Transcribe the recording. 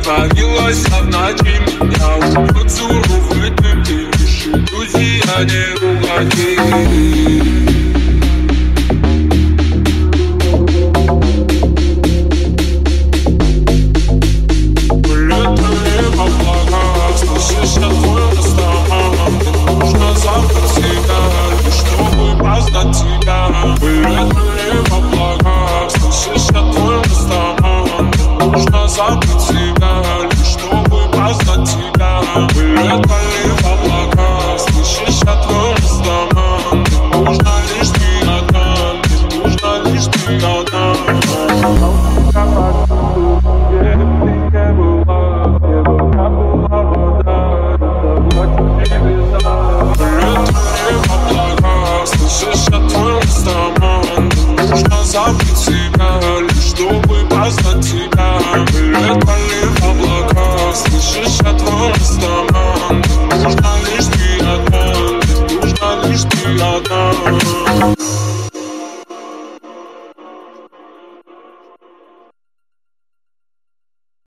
остановилась в ночи. Я убьет суровый дым, ты лишь иллюзия, не угоди. Забыть себя, лишь чтобы познать тебя. Вылетали в облака, слышишь, я твой растаман. Не нужно лишь ты одна, не нужно лишь ты одна. Где бы ты не была, где бы я была вода, это небеса. Вылетали в облака, слышишь, я твой растаман. Не нужно забыть себя, лишь чтобы познать тебя. Let